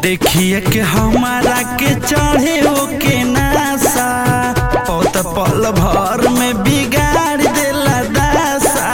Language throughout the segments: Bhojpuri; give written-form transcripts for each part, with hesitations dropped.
देखिए के हमारा के चढ़े के नासा पौत पल भर में बिगाड़ देला दासा।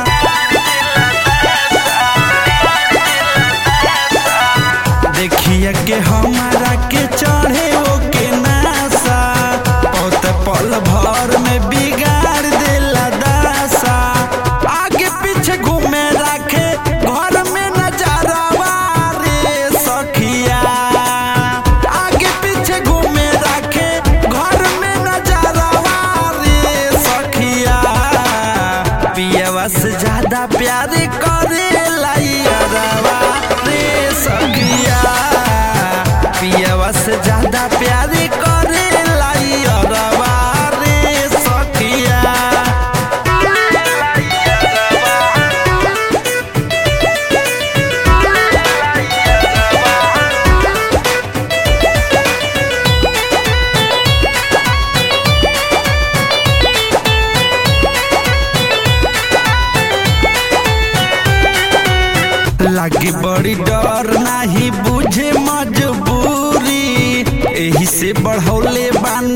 देखिए के हमारा के चढ़े के नासा पौत पल भर में बिगाड़ देला दासा। आगे पीछे घूमे रखे घर में नजरवा रे सखिया। आगे पीछे घूमे रखे घर में नजरवा रे सखिया। पियवा से ज्यादा प्यार करे लाइयरवा रे सखिया। पियवा से ज्यादा प्यार करे लाइयरवा रे सखिया। लागे बड़ी डर नाही बुझे मजबूरी एही से बढ़ौले बानी